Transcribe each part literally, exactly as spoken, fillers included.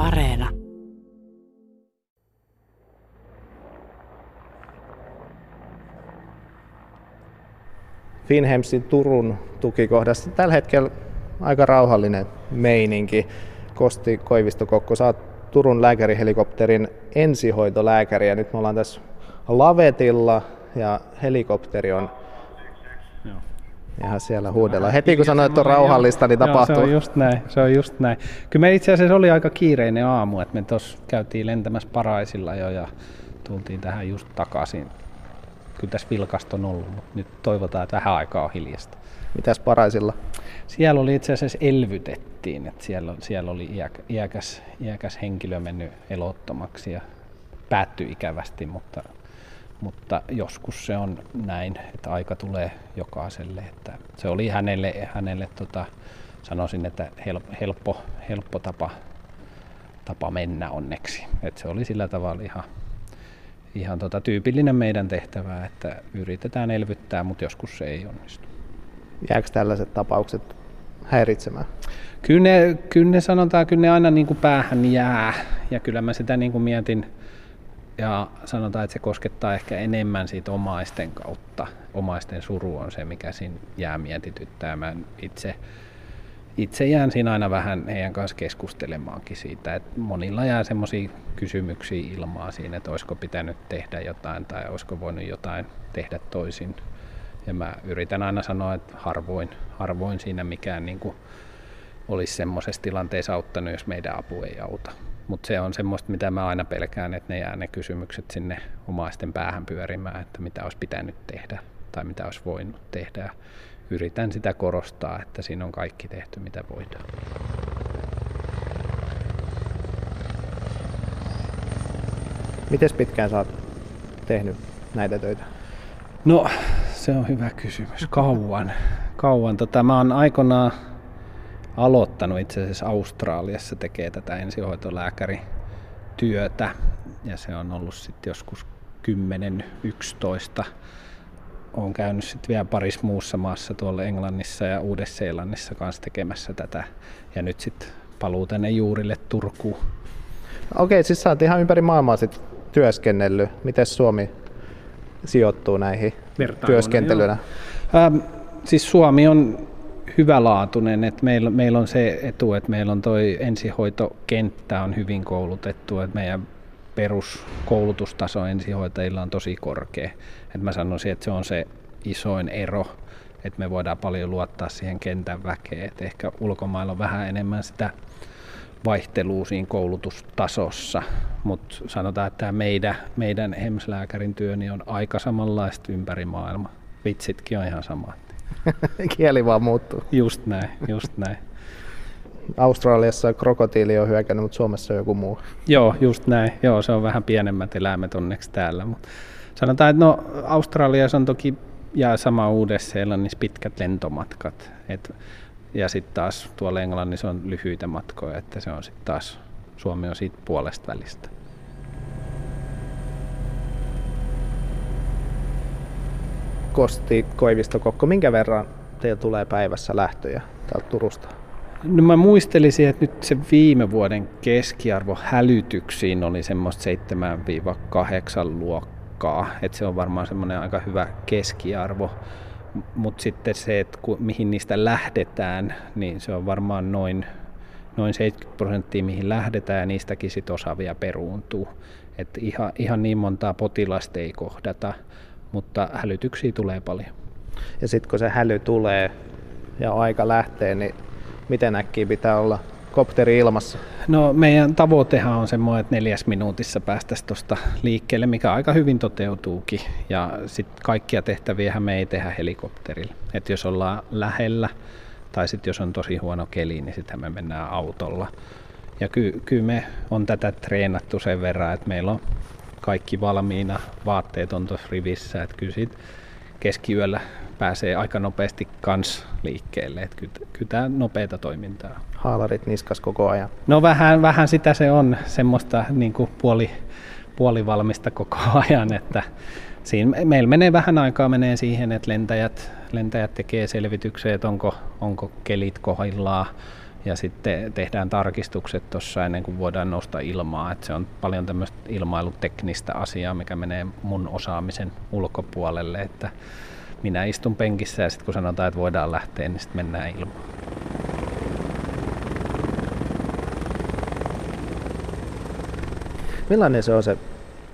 Areena. Finnheimsin Turun tukikohdassa tällä hetkellä aika rauhallinen meininki. Kosti Koivisto-Kokko, sä oot Turun lääkärihelikopterin ensihoitolääkäri ja nyt me ollaan tässä Lavetilla ja helikopteri on Joo. ihan siellä huudellaan. Heti kun sanoit, että on rauhallista, niin tapahtuu. Joo, se on just näin, se on just näin. Kyllä me itse asiassa oli aika kiireinen aamu, että me tuossa käytiin lentämässä Paraisilla jo ja tultiin tähän just takaisin. Kyllä tässä vilkasta on ollut, mutta nyt toivotaan, että vähän aikaa on hiljasta. Mitäs Paraisilla? Siellä oli itse asiassa elvytettiin, että siellä, siellä oli iäkä, iäkäs, iäkäs henkilö mennyt elottomaksi ja päättyi ikävästi, mutta, mutta joskus se on näin, että aika tulee jokaiselle. Että se oli hänelle, hänelle tota, sanoisin, että helppo, helppo tapa, tapa mennä onneksi. Että se oli sillä tavalla ihan Ihan tota tyypillinen meidän tehtävä, että yritetään elvyttää, mutta joskus se ei onnistu. Jääkö tällaiset tapaukset häiritsemään? Kyllä ne, kyllä ne sanotaan, kyllä ne aina niin kuin päähän jää. Ja kyllä mä sitä niin kuin mietin ja sanotaan, että se koskettaa ehkä enemmän siitä omaisten kautta. Omaisten suru on se, mikä siinä jää mietityttää. Mä itse, itse jään siinä aina vähän heidän kanssa keskustelemaankin siitä, että monilla jää semmoisia kysymyksiä ilmaa siinä, että olisiko pitänyt tehdä jotain tai olisiko voinut jotain tehdä toisin. Ja mä yritän aina sanoa, että harvoin, harvoin siinä mikään niin kuin olisi semmoisessa tilanteessa auttanut, jos meidän apu ei auta. Mutta se on semmoista, mitä mä aina pelkään, että ne jää ne kysymykset sinne omaisten päähän pyörimään, että mitä olisi pitänyt tehdä tai mitä olisi voinut tehdä. Yritän sitä korostaa, että siinä on kaikki tehty, mitä voidaan. Mites pitkään sä oot tehnyt näitä töitä? No, se on hyvä kysymys. Kauan. Kauan. Tota, mä oon aikanaan aloittanut itse asiassa Australiassa tekee tätä ensihoitolääkärityötä. Ja se on ollut sitten joskus kymmenen yksitoista. Olen käynyt sitten vielä parissa muussa maassa tuolla Englannissa ja Uudessa-Seelannissa kanssa tekemässä tätä. Ja nyt sitten paluu tänne juurille Turkuun. Okei, siis sä oot ihan ympäri maailmaa sit työskennellyt. Miten Suomi sijoittuu näihin työskentelynä? Ähm, siis Suomi on hyvälaatuinen. Et meillä, meillä on se etu, että meillä on toi ensihoitokenttä on hyvin koulutettu. Et meidän peruskoulutustaso ensihoitajilla on tosi korkea. Et mä sanoisin, että se on se isoin ero, että me voidaan paljon luottaa siihen kentän väkeen. Et ehkä ulkomailla on vähän enemmän sitä vaihtelua siinä koulutustasossa, mutta sanotaan, että tämä meidän, meidän E M S-lääkärin työ niin on aika samanlaista ympäri maailmaa. Vitsitkin on ihan samat. Kieli vaan muuttuu. Just näin, just näin. Australiassa krokotiili on hyökännyt, mutta Suomessa on joku muu. Joo, just näin. Joo, se on vähän pienemmät eläimet onneksi täällä. Mut sanotaan, että no, Australiassa on toki ja sama Uudessa-Seelannissa pitkät lentomatkat. Et, ja sitten taas tuolla Englannissa on lyhyitä matkoja, että se on sitten taas, Suomi on siitä puolesta välistä. Kosti Koivisto-Kokko, minkä verran teillä tulee päivässä lähtöjä täältä Turusta? No mä muistelisin, että nyt se viime vuoden keskiarvo hälytyksiin oli semmoista seitsemän kahdeksan luokkaa, että se on varmaan semmoinen aika hyvä keskiarvo. Mutta sitten se, että ku, mihin niistä lähdetään, niin se on varmaan noin, noin seitsemänkymmentä prosenttia mihin lähdetään ja niistäkin sit osa vielä peruuntuu. Et ihan, ihan niin montaa potilasta ei kohdata, mutta hälytyksiä tulee paljon. Ja sitten kun se häly tulee ja aika lähtee, niin miten äkkiä pitää olla kopteri ilmassa? No meidän tavoitehan on semmoinen, että neljäs minuutissa päästäisiin tuosta liikkeelle, mikä aika hyvin toteutuukin. Ja sitten kaikkia tehtäviä me ei tehdä helikopterilla. Et jos ollaan lähellä tai sitten jos on tosi huono keli, niin sitten me mennään autolla. Ja ky- kyllä me on tätä treenattu sen verran, että meillä on kaikki valmiina, vaatteet on tuossa rivissä. Että kyllä siitä keskiyöllä pääsee aika nopeasti kans liikkeelle. Että kyllä, kyllä tämä nopeata toimintaa. Haalarit niskas koko ajan. No vähän, vähän sitä se on, semmoista niin kuin puoli, puolivalmista koko ajan, että siinä meillä menee vähän aikaa menee siihen, että lentäjät, lentäjät tekee selvityksiä, että onko, onko kelit kohdillaan, ja sitten tehdään tarkistukset tuossa ennen kuin voidaan nousta ilmaa. Et se on paljon tämmöistä ilmailuteknistä asiaa, mikä menee mun osaamisen ulkopuolelle, että minä istun penkissä ja sitten kun sanotaan, että voidaan lähteä, niin sitten mennään ilmaan. Millainen se on se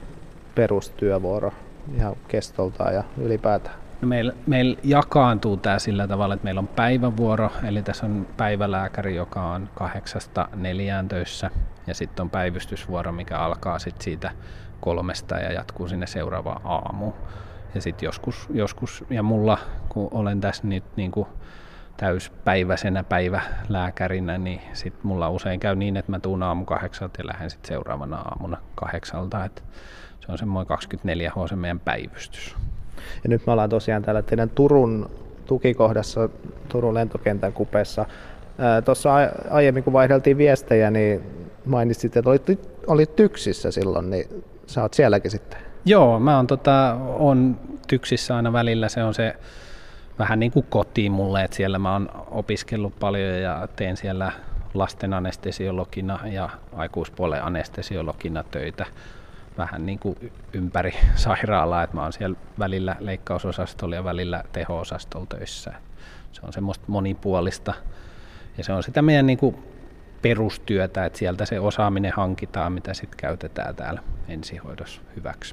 perustyövuoro ihan kestoltaan ja ylipäätään? No meillä, meillä jakaantuu tämä sillä tavalla, että meillä on päivävuoro, eli tässä on päivälääkäri, joka on kahdeksasta neljään töissä, ja sitten on päivystysvuoro, mikä alkaa sit siitä kolmesta ja jatkuu sinne seuraavaan aamuun. Ja sitten joskus, joskus, ja mulla, kun olen tässä nyt niin kuin täyspäiväisenä päivälääkärinä, niin sitten mulla usein käy niin, että mä tuun aamu kahdeksalta ja lähden sitten seuraavana aamuna kahdeksalta. Et se on semmoinen kaksikymmentäneljä H se meidän päivystys. Ja nyt me ollaan tosiaan täällä teidän Turun tukikohdassa, Turun lentokentän kupeessa. Tuossa aiemmin kun vaihdeltiin viestejä, niin mainitsit, että olit, olit Tyksissä silloin, niin sä oot sielläkin sitten. Joo, mä oon, tota, oon Tyksissä aina välillä, se on se vähän niin kuin koti mulle, että siellä mä oon opiskellut paljon ja teen siellä lasten anestesiologina ja aikuispuolen anestesiologina töitä vähän niin kuin ympäri sairaalaa, että mä oon siellä välillä leikkausosastolla ja välillä teho-osastolla töissä. Se on semmoista monipuolista ja se on sitä meidän niin kuin perustyötä, että sieltä se osaaminen hankitaan, mitä sitten käytetään täällä ensihoidossa hyväksi.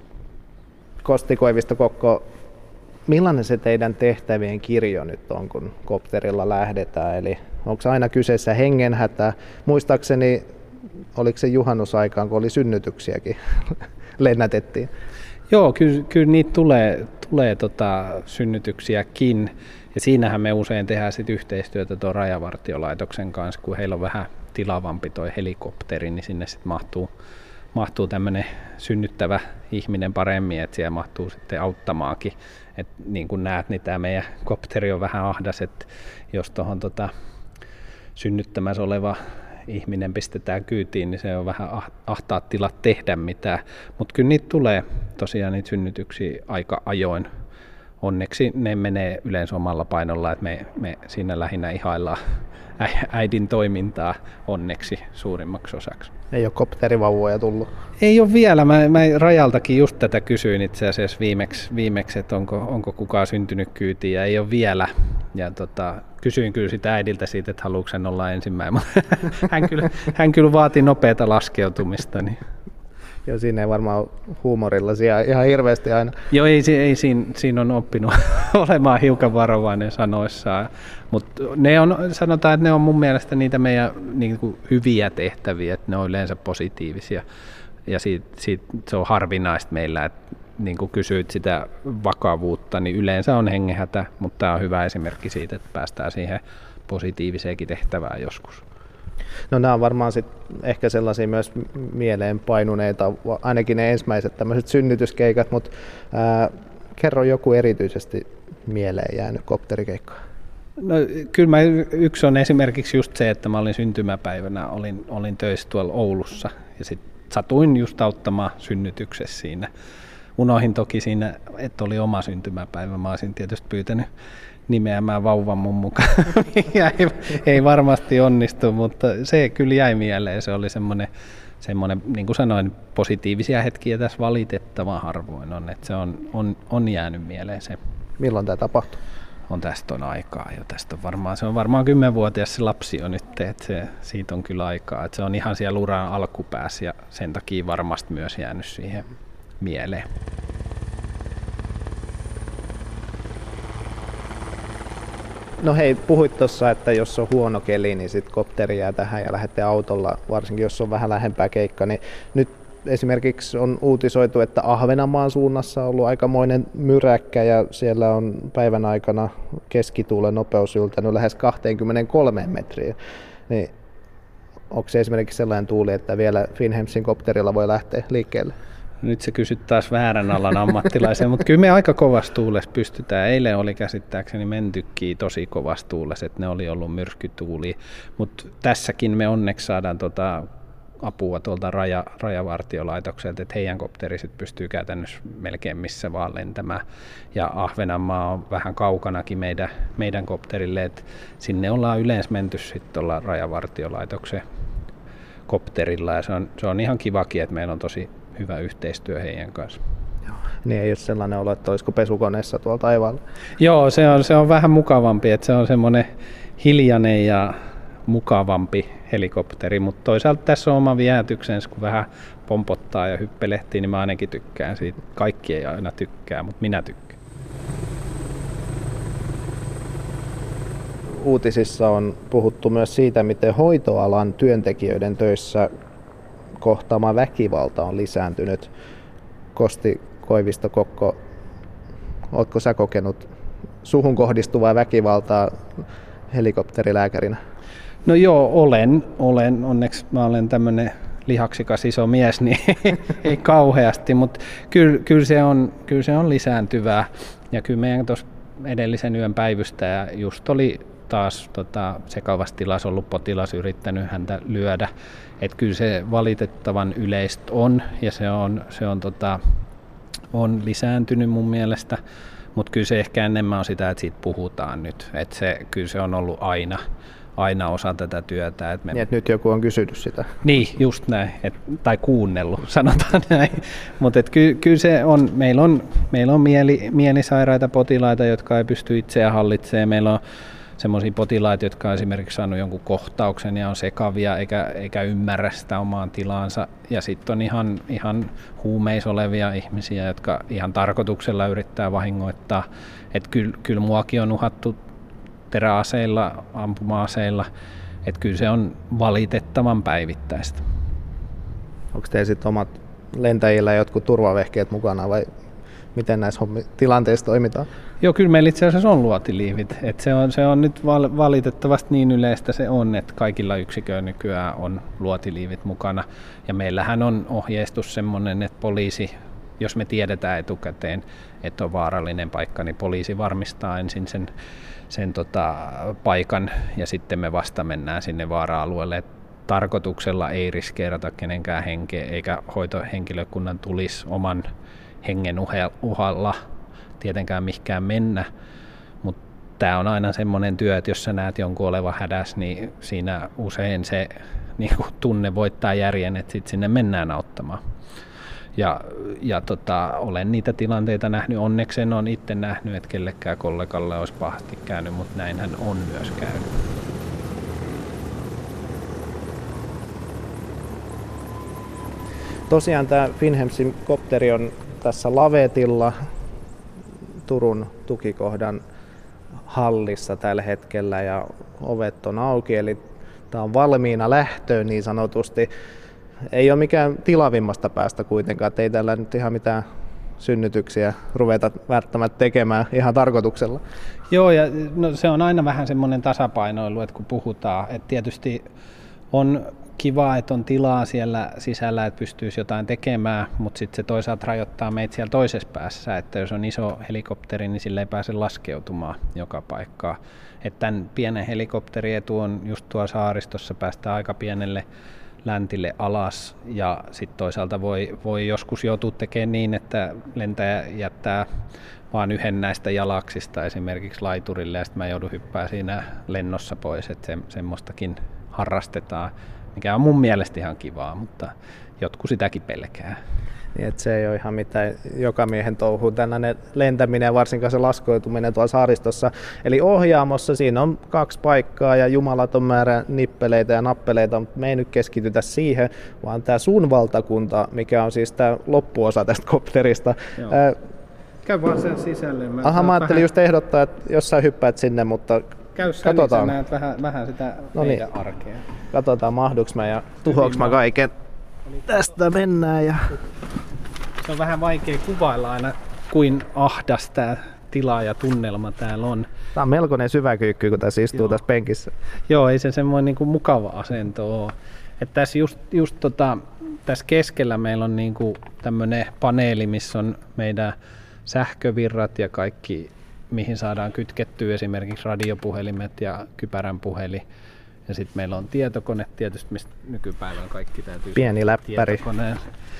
Kosti Koivisto-Kokko, millainen se teidän tehtävien kirjo nyt on, kun kopterilla lähdetään? Eli onko aina kyseessä hengenhätä? Muistaakseni, oliko se juhannusaikaan, kun oli synnytyksiäkin, lennätettiin? Joo, kyllä, kyllä niitä tulee, tulee tota, synnytyksiäkin. Ja siinähän me usein tehdään sit yhteistyötä tuon Rajavartiolaitoksen kanssa, kun heillä on vähän tilavampi tuo helikopteri, niin sinne sitten mahtuu, mahtuu tämmöinen synnyttävä ihminen paremmin, että siellä mahtuu sitten auttamaankin. Et niin kuin näet, niin tämä meidän kopteri on vähän ahdas, että jos tuohon tota, synnyttämässä oleva ihminen pistetään kyytiin, niin se on vähän ahtaat tilat tehdä mitään. Mutta kyllä niitä tulee tosiaan niitä synnytyksiä aika ajoin. Onneksi ne menee yleensä omalla painolla, että me, me siinä lähinnä ihaillaan äidin toimintaa onneksi suurimmaksi osaksi. Ei ole kopterivauvoja tullut? Ei ole vielä. Mä, mä Rajaltakin just tätä kysyin itse asiassa viimeksi, viimeksi että onko, onko kukaan syntynyt kyytiin, ja ei ole vielä. Ja tota, kysyin kyllä sitä äidiltä siitä, että haluatko hän olla ensimmäinen. hän, kyllä, hän kyllä vaati nopeata laskeutumista. Niin. Joo, siinä ei varmaan ole huumorilla siellä ihan hirveästi aina. Joo, ei, ei siinä, siinä on oppinut olemaan hiukan varovainen sanoissaan, mutta ne on, sanotaan, että ne on mun mielestä niitä meidän niin kuin hyviä tehtäviä, että ne on yleensä positiivisia ja siitä, siitä, se on harvinaista meillä, että niin kuin kysyit sitä vakavuutta, niin yleensä on hengenhätä, mutta tämä on hyvä esimerkki siitä, että päästään siihen positiiviseenkin tehtävään joskus. No nämä on varmaan sit ehkä sellaisia myös mieleen painuneita, ainakin ne ensimmäiset tämmöiset synnytyskeikat, mutta ää, kerro joku erityisesti mieleen jäänyt kopterikeikka. No kyllä mä, yksi on esimerkiksi just se, että mä olin syntymäpäivänä, olin, olin töissä tuolla Oulussa ja sitten satuin just auttamaan synnytyksessä siinä. Unohin toki siinä, että oli oma syntymäpäivä, mä olisin tietysti pyytänyt nimeämään vauvan mun mukaan. ei, ei varmasti onnistu, mutta se kyllä jäi mieleen. Se oli semmoinen, semmoinen niin kuin sanoin, positiivisia hetkiä tässä valitettavan harvoin on, että se on, on, on jäänyt mieleen se. Milloin tämä tapahtui? On tästä on aikaa jo. Tästä on varmaan, se on varmaan kymmenvuotias se lapsi on nyt, että se, siitä on kyllä aikaa. Että se on ihan siellä uran alkupäässä ja sen takia varmasti myös jäänyt siihen mieleen. No hei, puhuit tuossa, että jos on huono keli, niin sitten kopteri jää tähän ja lähdette autolla, varsinkin jos on vähän lähempää keikka. Niin nyt esimerkiksi on uutisoitu, että Ahvenanmaan suunnassa on ollut aikamoinen myräkkä ja siellä on päivän aikana keskituulen nopeus yltänyt lähes kaksikymmentäkolme metriä. Niin onko se esimerkiksi sellainen tuuli, että vielä Finnhemsin kopterilla voi lähteä liikkeelle? Nyt se kysyt taas väärän alan ammattilaisen, mutta kyllä me aika kovassa tuulessa pystytään. Eilen oli käsittääkseni mentykin tosi kovassa tuulessa, että ne oli ollut myrskytuuli, mutta tässäkin me onneksi saadaan tota apua tuolta raja, rajavartiolaitokselta, että heidän kopteri sit pystyy käytännössä melkein missä vaan lentämään. Ja Ahvenanmaa on vähän kaukanakin meidän, meidän kopterille, että sinne ollaan yleensä menty sitten tuolla rajavartiolaitoksen kopterilla ja se on, se on ihan kivakin, että meillä on tosi hyvä yhteistyö heidän kanssa. Joo. Niin ei ole sellainen olo, että olisiko pesukoneessa tuolla taivaalla. Joo, se on, se on vähän mukavampi, että se on semmoinen hiljainen ja mukavampi helikopteri, mutta toisaalta tässä on oma viehätyksensä, kun vähän pompottaa ja hyppelehtii, niin mä ainakin tykkään siitä. Kaikki ei aina tykkää, mutta minä tykkään. Uutisissa on puhuttu myös siitä, miten hoitoalan työntekijöiden töissä kohtaama väkivalta on lisääntynyt. Kosti Koivisto Kokko, oletko sä kokenut suhun kohdistuvaa väkivaltaa helikopterilääkärinä? No joo, olen. olen. Onneksi mä olen tämmöinen lihaksikas iso mies, niin ei kauheasti, mutta kyllä, kyllä, se on, kyllä se on lisääntyvää. Ja kyllä meidän tuossa edellisen yön päivystäjä just oli taas tota, sekavassa tilassa ollut potilas yrittänyt häntä lyödä. Että kyllä se valitettavan yleistä on ja se on, se on, tota, on lisääntynyt mun mielestä, mutta kyllä se ehkä enemmän on sitä, että siitä puhutaan nyt. Että se, kyllä se on ollut aina, aina osa tätä työtä. Että me... Niin, että nyt joku on kysynyt sitä. Niin, just näin, et, tai kuunnellut, sanotaan näin. Mutta ky, kyllä se on, meillä on, meillä on mieli, mielisairaita potilaita, jotka ei pysty itseään hallitsemaan. Meillä on semmoisia potilaita, jotka on esimerkiksi saanut jonkun kohtauksen ja on sekavia eikä, eikä ymmärrä sitä omaan tilaansa. Ja sitten on ihan, ihan huumeissa olevia ihmisiä, jotka ihan tarkoituksella yrittää vahingoittaa. Että kyllä, kyllä muakin on uhattu teräaseilla, ampuma-aseilla. Että kyllä se on valitettavan päivittäistä. Onko teillä sitten omat lentäjillä jotkut turvavehkeet mukana vai miten näissä tilanteissa toimitaan? Joo, kyllä meillä itse asiassa on luotiliivit. Et se, on, se on nyt val- valitettavasti niin yleistä se on, että kaikilla yksiköillä nykyään on luotiliivit mukana. Ja meillähän on ohjeistus semmoinen, että poliisi, jos me tiedetään etukäteen, että on vaarallinen paikka, niin poliisi varmistaa ensin sen, sen tota, paikan ja sitten me vasta mennään sinne vaara-alueelle. Et tarkoituksella ei riskeerata kenenkään henkeä eikä hoitohenkilökunnan tulisi oman hengen uhalla tietenkään mihinkään mennä, mutta tämä on aina semmoinen työ, että jos sä näet jonkun olevan hädässä, niin siinä usein se niin kuin tunne voittaa järjen, että sitten sinne mennään auttamaan. Ja, ja tota, olen niitä tilanteita nähnyt, onneksi en ole itse nähnyt, että kellekään kollegalle olisi pahasti käynyt, mutta näinhän on myös käynyt. Tosiaan tämä Finnhemsin kopteri on tässä Lavetilla Turun tukikohdan hallissa tällä hetkellä ja ovet on auki, eli tämä on valmiina lähtöön niin sanotusti. Ei ole mikään tilavimmasta päästä kuitenkaan, että ei tällä nyt ihan mitään synnytyksiä ruveta välttämättä tekemään ihan tarkoituksella. Joo, ja no, se on aina vähän semmoinen tasapainoilu, että kun puhutaan, että tietysti on kiva, että on tilaa siellä sisällä, että pystyisi jotain tekemään, mutta sitten se toisaalta rajoittaa meitä siellä toisessa päässä, että jos on iso helikopteri, niin sille ei pääse laskeutumaan joka paikkaan. Että tämän pienen helikopterin etu on just tuolla saaristossa, päästään aika pienelle läntille alas ja sitten toisaalta voi, voi joskus joutua tekemään niin, että lentäjä jättää vaan yhden näistä jalaksista esimerkiksi laiturille ja sitten mä joudun hyppää siinä lennossa pois, että se, semmoistakin harrastetaan, mikä on mun mielestä ihan kivaa, mutta jotkut sitäkin pelkää. Niin, että se ei ole ihan mitään joka miehen touhu tällainen lentäminen ja varsinkaan se laskeutuminen tuolla saaristossa. Eli ohjaamossa siinä on kaksi paikkaa ja jumalaton määrä nippeleitä ja nappeleita, mutta me ei nyt keskitytä siihen, vaan tämä sun valtakunta, mikä on siis tämä loppuosa tästä kopterista. Ää, Käy vaan sen sisälle. Mä aha, mä ajattelin vähän just ehdottaa, että jos sä hyppäät sinne, mutta käy sen, niin sä näet vähän, vähän sitä no meidän niin arkea. Katsotaan mahduks mä ja tuhoaks mä kaiken. Tästä mennään ja se on vähän vaikea kuvailla aina, kuin ahdas tää tila ja tunnelma täällä on. Tää on melkoinen syväkyykky, kun tässä istuu Joo. tässä penkissä. Joo, ei se semmoinen niin kuin mukava asento ole. Et tässä just, just tota, tässä keskellä meillä on niin kuin tämmönen paneeli, missä on meidän sähkövirrat ja kaikki, mihin saadaan kytkettyä esimerkiksi radiopuhelimet ja kypärän puhelin Ja sitten meillä on tietokone tietysti, mistä nykypäivän kaikki täytyy... Pieni läppäri. Tietokoneen.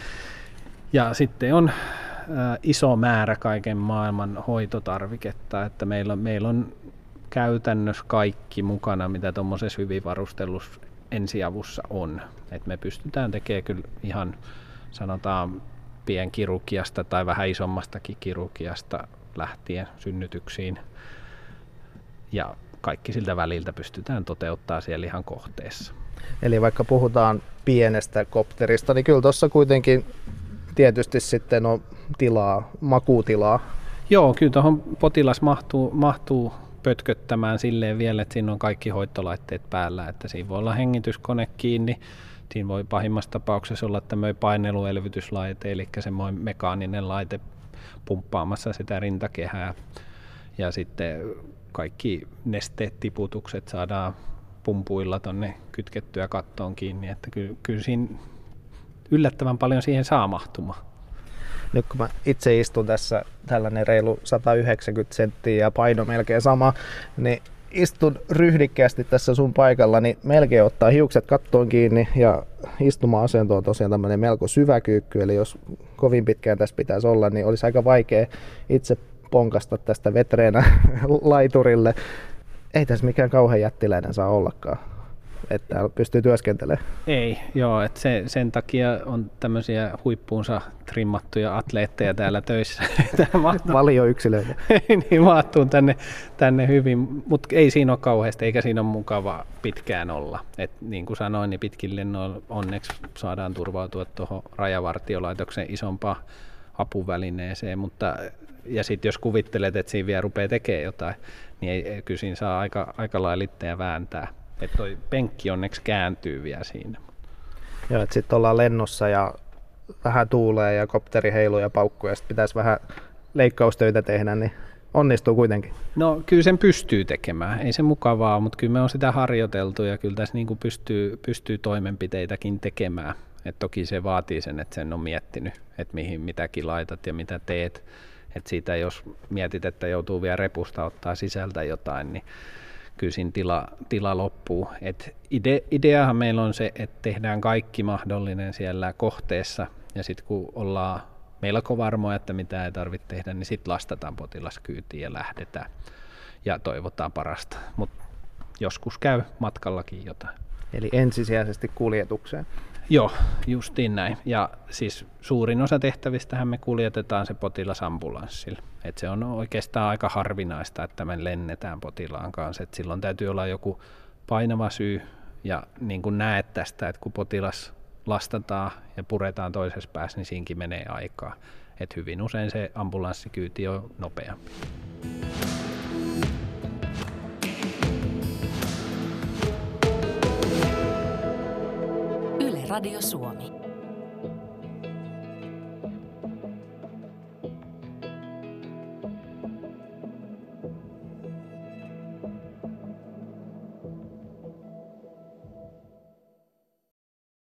Ja sitten on ä, iso määrä kaiken maailman hoitotarviketta, että meillä on, meillä on käytännössä kaikki mukana, mitä tuommoisessa hyvin varustellussa ensiavussa on. Et me pystytään tekemään kyllä ihan, sanotaan, pienkirurgiasta tai vähän isommastakin kirurgiasta lähtien synnytyksiin. Ja kaikki siltä väliltä pystytään toteuttaa siellä ihan kohteessa. Eli vaikka puhutaan pienestä kopterista, niin kyllä tuossa kuitenkin tietysti sitten on tilaa, makuutilaa. Joo, kyllä tuohon potilas mahtuu, mahtuu pötköttämään silleen vielä, että siinä on kaikki hoitolaitteet päällä, että siinä voi olla hengityskone kiinni, siinä voi pahimmassa tapauksessa olla tämmöinen paineluelvytyslaite, eli semmoinen mekaaninen laite pumppaamassa sitä rintakehää, ja sitten kaikki nesteet, tiputukset saadaan pumpuilla tonne kytkettyä kattoon kiinni, että kyllä, kyllä siinä yllättävän paljon siihen saa mahtumaan. Nyt kun mä itse istun tässä tällainen reilu sata yhdeksänkymmentä senttiä ja paino melkein sama, niin istun ryhdikkäästi tässä sun paikalla, niin melkein ottaa hiukset kattoon kiinni ja istuma-asento on tosiaan tämmöinen melko syvä kyykky, eli jos kovin pitkään tässä pitäisi olla, niin olisi aika vaikea itse ponkasta tästä vetreenä laiturille. Ei tässä mikään kauhean jättiläinen saa ollakaan, että täällä pystyy työskentelemään. Ei, joo, että se, sen takia on tämmöisiä huippuunsa trimmattuja atleetteja täällä töissä. Valioyksilöitä. Niin mahtuu tänne, tänne hyvin, mutta ei siinä ole kauheasti, eikä siinä ole mukava pitkään olla. Et niin kuin sanoin, niin pitkin lennoilla onneksi saadaan turvautua tuohon rajavartiolaitoksen isompaan apuvälineeseen, mutta ja sitten jos kuvittelet, että siinä vielä rupeaa tekemään jotain, niin ei, kyllä siinä saa aika, aika lailla vääntää. Että toi penkki onneksi kääntyy vielä siinä. Joo, että sitten ollaan lennossa ja vähän tuulee ja kopteri heiluu ja paukkuu ja sitten pitäisi vähän leikkaustöitä tehdä, niin onnistuu kuitenkin. No kyllä sen pystyy tekemään, ei se mukavaa, mutta kyllä me on sitä harjoiteltu ja kyllä tässä niin kuin pystyy, pystyy toimenpiteitäkin tekemään. Et toki se vaatii sen, että sen on miettinyt, että mihin mitäkin laitat ja mitä teet. Et siitä jos mietit, että joutuu vielä repusta ottaa sisältä jotain, niin kyllä siinä tila, tila loppuu. Et ide, ideahan meillä on se, että tehdään kaikki mahdollinen siellä kohteessa ja sitten kun ollaan melko varmoja, että mitä ei tarvitse tehdä, niin sitten lastataan potilas kyytiin ja lähdetään ja toivotaan parasta. Mutta joskus käy matkallakin jotain. Eli ensisijaisesti kuljetukseen. Joo, justiin näin. Ja siis suurin osa tehtävistähän me kuljetetaan se potilas ambulanssilla. Et se on oikeastaan aika harvinaista, että me lennetään potilaan kanssa. Et silloin täytyy olla joku painava syy. Ja niin kuin näet tästä, että kun potilas lastataan ja puretaan toisessa päässä, niin siinkin menee aikaa. Et hyvin usein se ambulanssikyyti on nopeampi. Radio Suomi.